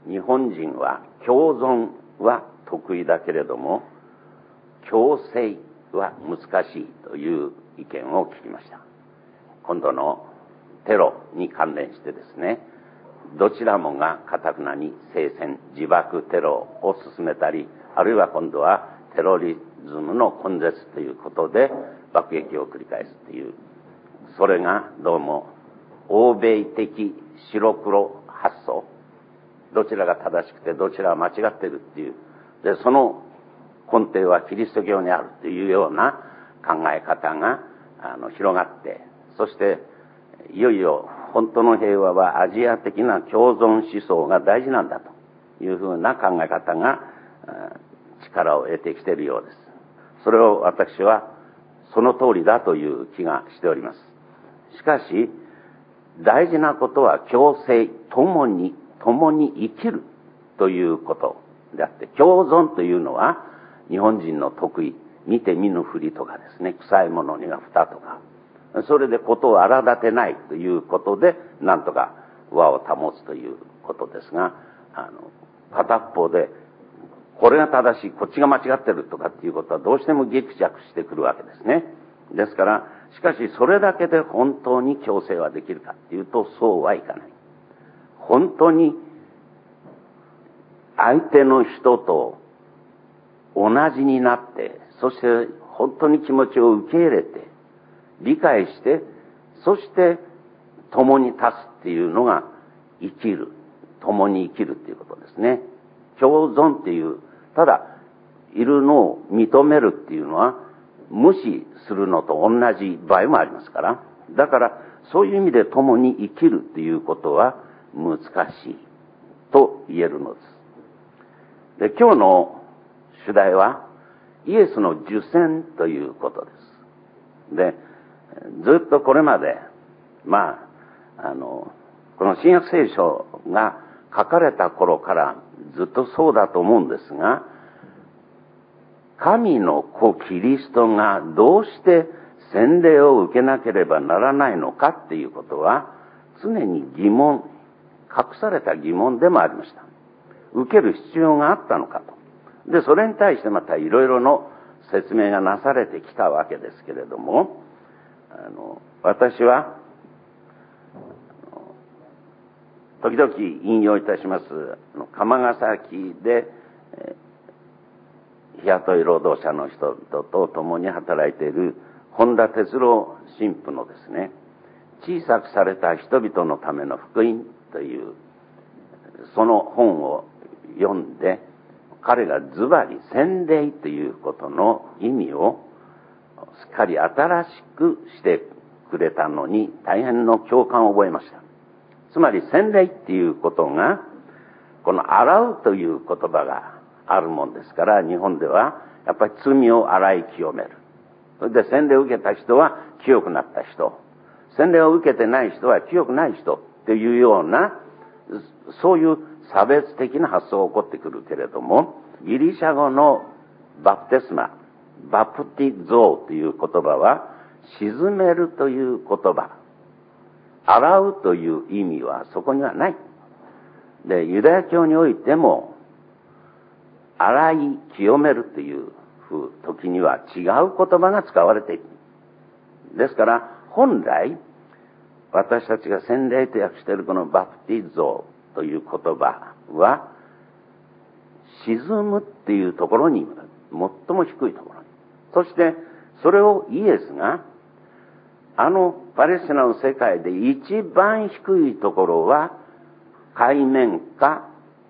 日本人は共存は得意だけれども、共生は難しいという意見を聞きました。今度のテロに関連してですね、どちらもが堅くなに聖戦、自爆テロを進めたり、あるいは今度はテロリズムの根絶ということで爆撃を繰り返すという、それがどうも欧米的白黒発想、どちらが正しくてどちらが間違っているっていう、でその根底はキリスト教にあるというような考え方が広がって、そしていよいよ本当の平和はアジア的な共存思想が大事なんだというふうな考え方が力を得てきているようです。それを私はその通りだという気がしております。しかし大事なことは共生、共に生きるということであって、共存というのは日本人の得意、見て見ぬふりとかですね、臭いものには蓋とか、それでことを荒立てないということでなんとか和を保つということですが、片方でこれが正しい、こっちが間違ってるとかっていうことはどうしてもぎくしゃくしてくるわけですね。ですから、しかしそれだけで本当に共生はできるかっていうとそうはいかない。本当に相手の人と同じになって、そして本当に気持ちを受け入れて理解して、そして共に立つっていうのが生きる、共に生きるっていうことですね。共存っていう、ただいるのを認めるっていうのは無視するのと同じ場合もありますから、だからそういう意味で共に生きるっていうことは難しいと言えるのです。で、今日の主題はイエスの受洗ということです。で、ずっとこれまで、この新約聖書が書かれた頃からずっとそうだと思うんですが、神の子キリストがどうして洗礼を受けなければならないのかっていうことは常に疑問、隠された疑問でもありました。受ける必要があったのかと。で、それに対してまたいろいろの説明がなされてきたわけですけれども、私は時々引用いたします釜ヶ崎で日雇い労働者の人と共に働いている本田哲郎神父のですね、小さくされた人々のための福音というその本を読んで、彼がズバリ洗礼ということの意味をすっかり新しくしてくれたのに大変の共感を覚えました。つまり洗礼っていうことが、この洗うという言葉があるもんですから、日本ではやっぱり罪を洗い清める。それで洗礼を受けた人は清くなった人、洗礼を受けてない人は清くない人っていうような、そういう差別的な発想が起こってくるけれども、ギリシャ語のバプテスマ、バプティゾーという言葉は沈めるという言葉、洗うという意味はそこにはない。で、ユダヤ教においても洗い清めるという時には違う言葉が使われている。ですから本来私たちが洗礼と訳しているこのバプティゾーという言葉は沈むっていうところに最も低いところに、そしてそれをイエスがパレスチナの世界で一番低いところは海面下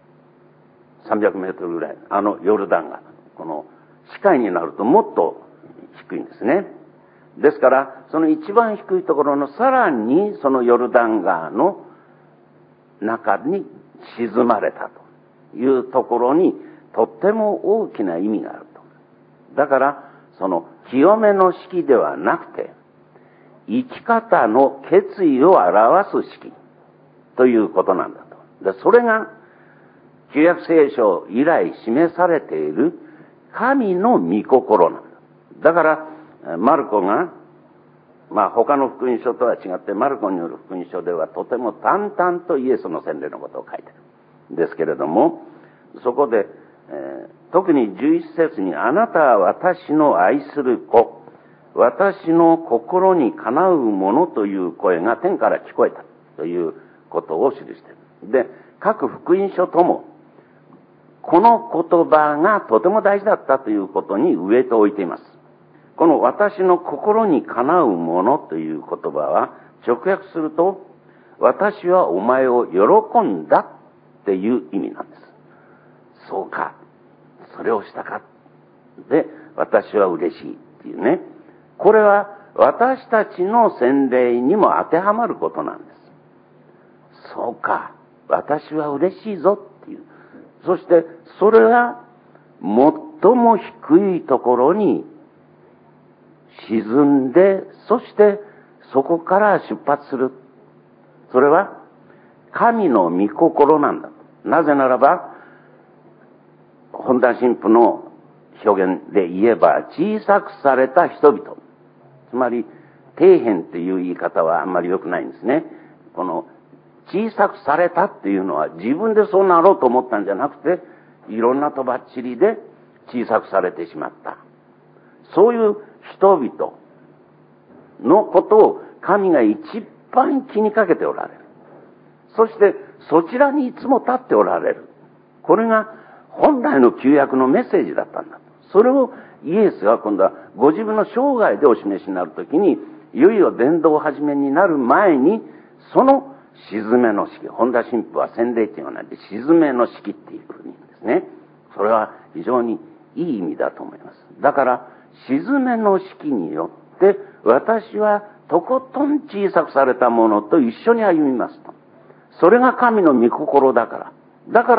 300メートルぐらい、ヨルダン川、この視界になるともっと低いんですね。ですからその一番低いところのさらにそのヨルダン川の中に沈まれたというところにとっても大きな意味があると。だからその清めの式ではなくて生き方の決意を表す式ということなんだと。で、それが旧約聖書以来示されている神の御心なんだ。だからマルコが他の福音書とは違ってマルコによる福音書ではとても淡々とイエスの洗礼のことを書いている。 ですけれども、そこで、特に11節に、あなたは私の愛する子、私の心にかなうものという声が天から聞こえたということを記している。で、各福音書とも、この言葉がとても大事だったということにウエイトを置いています。この私の心にかなうものという言葉は、直訳すると、私はお前を喜んだっていう意味なんです。そうか。それをしたか。で、私は嬉しいっていうね。これは私たちの洗礼にも当てはまることなんです。そうか。私は嬉しいぞっていう。そして、それは最も低いところに沈んで、そしてそこから出発する。それは神の御心なんだ。なぜならば、本田神父の表現で言えば、小さくされた人々。つまり、底辺っていう言い方はあんまり良くないんですね。この、小さくされたっていうのは自分でそうなろうと思ったんじゃなくて、いろんなとばっちりで小さくされてしまった。そういう人々のことを神が一番気にかけておられる。そしてそちらにいつも立っておられる。これが本来の旧約のメッセージだったんだ。それをイエスが今度はご自分の生涯でお示しになるときに、いよいよ伝道を始めになる前に、その沈めの式、本田神父は洗礼っていうのはないで、沈めの式っていうふうに言うんですね。それは非常にいい意味だと思います。だから、沈めの式によって、私はとことん小さくされたものと一緒に歩みますと。それが神の御心だから。だから、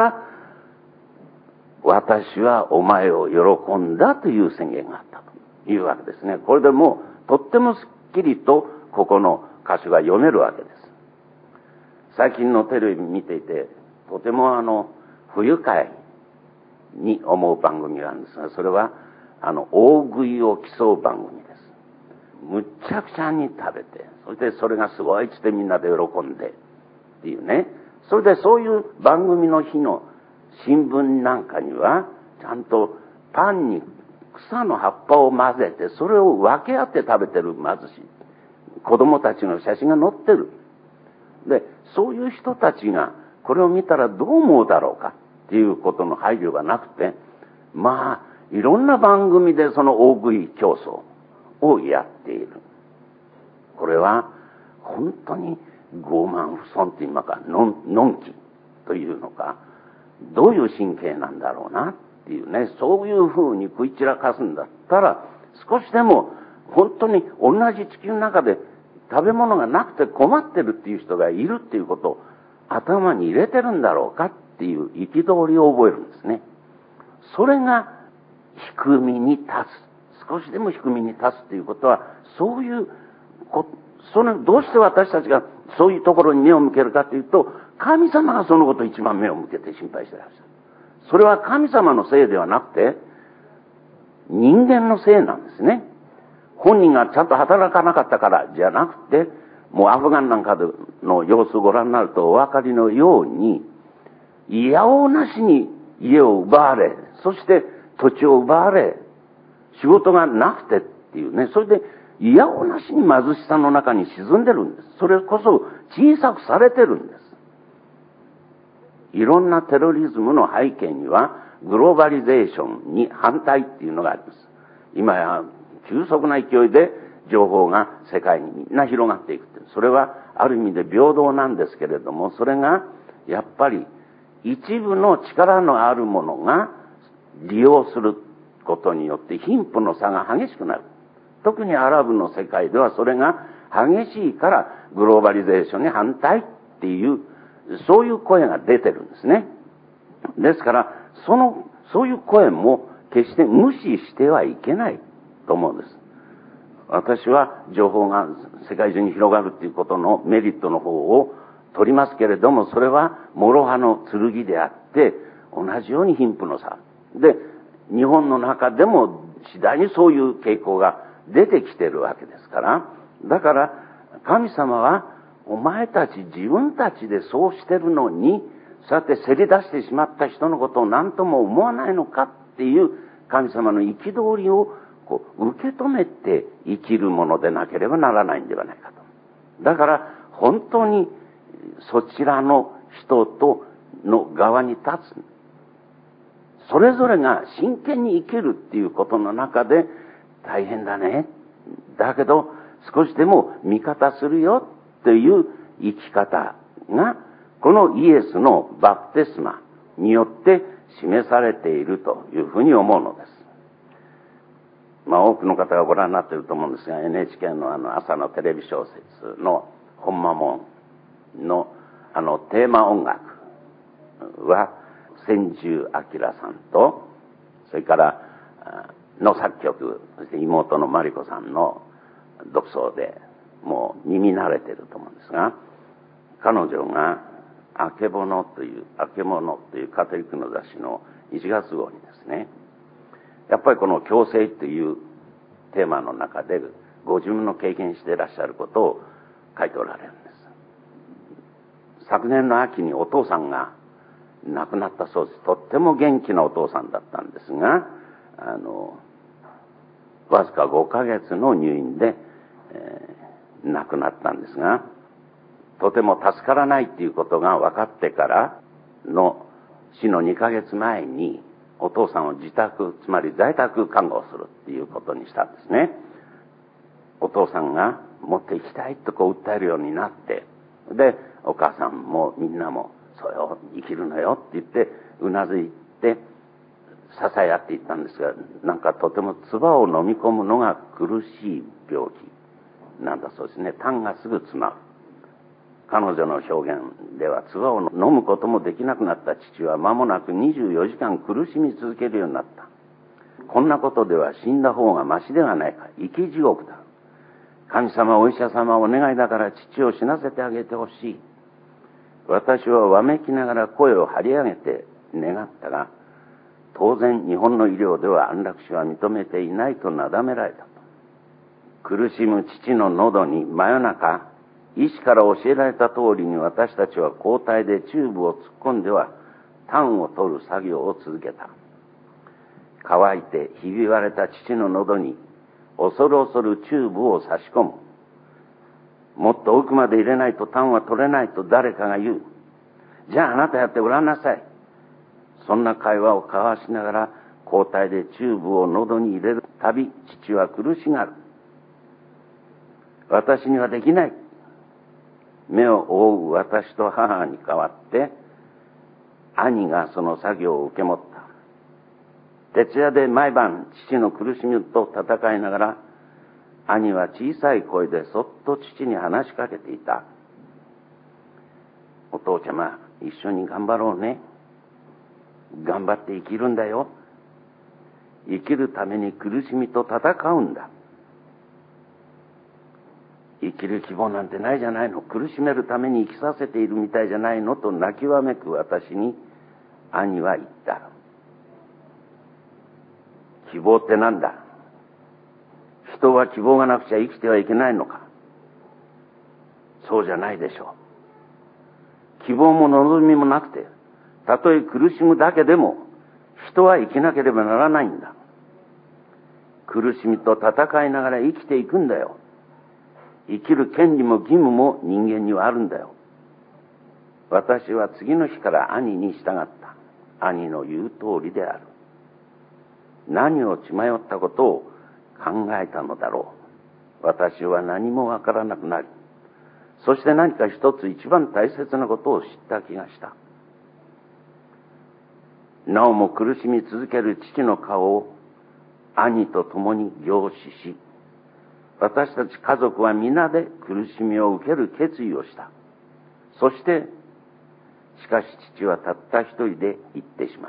私はお前を喜んだという宣言があったというわけですね。これでもう、とってもすっきりと、ここの箇所が読めるわけです。最近のテレビ見ていて、とても不愉快に思う番組があるんですが、それは、大食いを競う番組です。むっちゃくちゃに食べて、そしてそれがすごいってみんなで喜んで、っていうね。それでそういう番組の日の新聞なんかには、ちゃんとパンに草の葉っぱを混ぜて、それを分け合って食べてる貧しい子供たちの写真が載ってる。で、そういう人たちがこれを見たらどう思うだろうかっていうことの配慮がなくて、まあ、いろんな番組でその大食い競争をやっている。これは本当に傲慢不遜って言いますか、のんきというのか、どういう神経なんだろうなっていうね、そういう風に食い散らかすんだったら、少しでも本当に同じ地球の中で食べ物がなくて困ってるっていう人がいるっていうことを頭に入れてるんだろうかっていう憤りを覚えるんですね。それが低みに立つ。少しでも低みに立つっていうことは、そういうどうして私たちがそういうところに目を向けるかというと、神様がそのことを一番目を向けて心配してらっしゃる。それは神様のせいではなくて、人間のせいなんですね。本人がちゃんと働かなかったからじゃなくて、もうアフガンなんかの様子をご覧になるとお分かりのように、いやおうなしに家を奪われ、そして土地を奪われ、仕事がなくてっていうね、それでいやおうなしに貧しさの中に沈んでるんです。それこそ小さくされてるんです。いろんなテロリズムの背景には、グローバリゼーションに反対っていうのがあります。今や急速な勢いで情報が世界にみんな広がっていくって。それはある意味で平等なんですけれども、それがやっぱり一部の力のあるものが利用することによって貧富の差が激しくなる。特にアラブの世界ではそれが激しいからグローバリゼーションに反対っていう、そういう声が出てるんですね。ですから、そういう声も決して無視してはいけないと思うんです。私は情報が世界中に広がるっていうことのメリットの方を取りますけれども、それは諸刃の剣であって、同じように貧富の差。で、日本の中でも次第にそういう傾向が出てきてるわけですから、だから神様はお前たち自分たちでそうしてるのに、 そうやってせり出してしまった人のことを何とも思わないのかっていう神様の憤りを受け止めて生きるものでなければならないんではないかと。だから本当にそちらの人との側に立つ。それぞれが真剣に生きるっていうことの中で大変だね。だけど少しでも味方するよっていう生き方がこのイエスのバプテスマによって示されているというふうに思うのです。多くの方がご覧になっていると思うんですが、 NHK の朝のテレビ小説のほんまもんのテーマ音楽は千住明さんと、それからの作曲、そして妹のマリコさんの独奏でもう耳慣れていると思うんですが、彼女があけぼのというカトリックの雑誌の1月号にですね、やっぱりこの共生というテーマの中でご自分の経験していらっしゃることを書いておられるんです。昨年の秋にお父さんが亡くなったそうです。とっても元気なお父さんだったんですが、わずか5ヶ月の入院で、亡くなったんですが、とても助からないっていうことが分かってからの死の2ヶ月前にお父さんを自宅、つまり在宅看護をするっていうことにしたんですね。お父さんが持っていきたいと訴えるようになって、でお母さんもみんなもそうよ、生きるのよって言ってうなずいて支え合っていったんですが、なんかとても唾を飲み込むのが苦しい病気なんだそうですね。痰がすぐ詰まる。彼女の表現では、唾を飲むこともできなくなった父は間もなく24時間苦しみ続けるようになった。こんなことでは死んだ方がましではないか。生き地獄だ。神様、お医者様、お願いだから父を死なせてあげてほしい。私はわめきながら声を張り上げて願ったが、当然日本の医療では安楽死は認めていないとなだめられたと。苦しむ父の喉に真夜中、医師から教えられた通りに私たちは交代でチューブを突っ込んでは痰を取る作業を続けた。乾いてひび割れた父の喉に恐る恐るチューブを差し込む。もっと奥まで入れないと痰は取れないと誰かが言う。じゃああなたやってごらんなさい。そんな会話を交わしながら交代でチューブを喉に入れるたび父は苦しがる。私にはできない。目を覆う私と母に代わって兄がその作業を受け持った。徹夜で毎晩父の苦しみと戦いながら、兄は小さい声でそっと父に話しかけていた。お父ちゃま、一緒に頑張ろうね。頑張って生きるんだよ。生きるために苦しみと戦うんだ。生きる希望なんてないじゃないの。苦しめるために生きさせているみたいじゃないのと泣きわめく私に兄は言った。希望ってなんだ。人は希望がなくちゃ生きてはいけないのか。そうじゃないでしょう。希望も望みもなくて、たとえ苦しむだけでも人は生きなければならないんだ。苦しみと戦いながら生きていくんだよ。生きる権利も義務も人間にはあるんだよ。私は次の日から兄に従った。兄の言う通りである。何を血迷ったことを考えたのだろう。私は何もわからなくなり、そして何か一つ一番大切なことを知った気がした。なおも苦しみ続ける父の顔を兄と共に凝視し、私たち家族は皆で苦しみを受ける決意をした。そして、しかし父はたった一人で行ってしまった。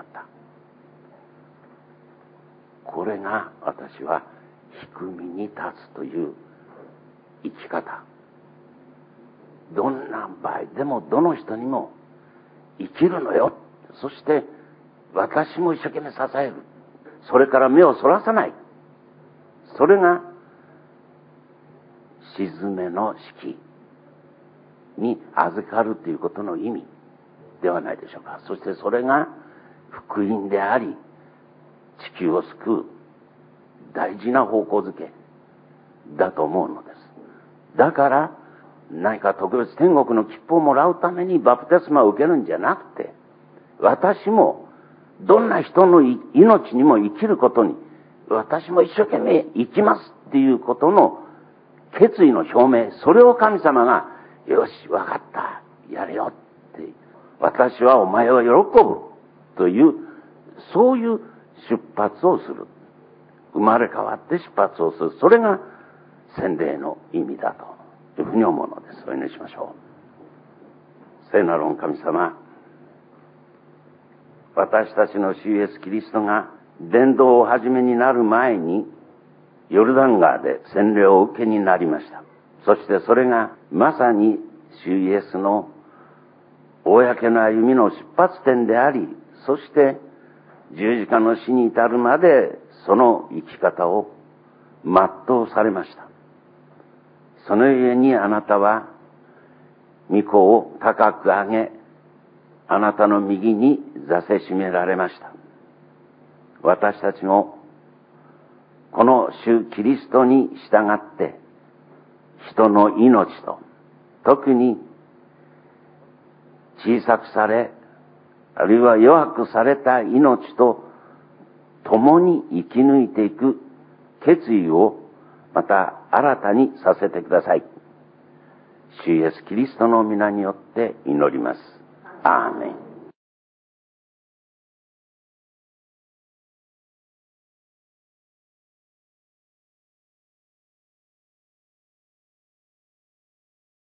これが私は低みに立つという生き方。どんな場合でもどの人にも生きるのよ。そして私も一生懸命支える。それから目をそらさない。それが鎮めの式に預かるということの意味。 ではないでしょうか。そしてそれが福音であり、地球を救う大事な方向づけだと思うのです。だから何か特別天国の切符をもらうためにバプテスマを受けるんじゃなくて、私もどんな人の命にも生きることに、私も一生懸命生きますっていうことの決意の表明、それを神様が、よし、わかった、やれよって、私はお前を喜ぶという、そういう出発をする。生まれ変わって出発をする。それが洗礼の意味だというふうに思うのです。お祈りしましょう。聖なる御神様、私たちの主イエスキリストが伝道を始めになる前にヨルダン川で洗礼を受けになりました。そしてそれがまさに主イエスの公の歩みの出発点であり、そして十字架の死に至るまでその生き方を全うされました。そのゆえにあなたは御子を高く上げ、あなたの右に座せしめられました。私たちもこの主キリストに従って人の命と、特に小さくされ、あるいは弱くされた命と共に生き抜いていく決意をまた新たにさせてください。主イエスキリストの皆によって祈ります。アーメン。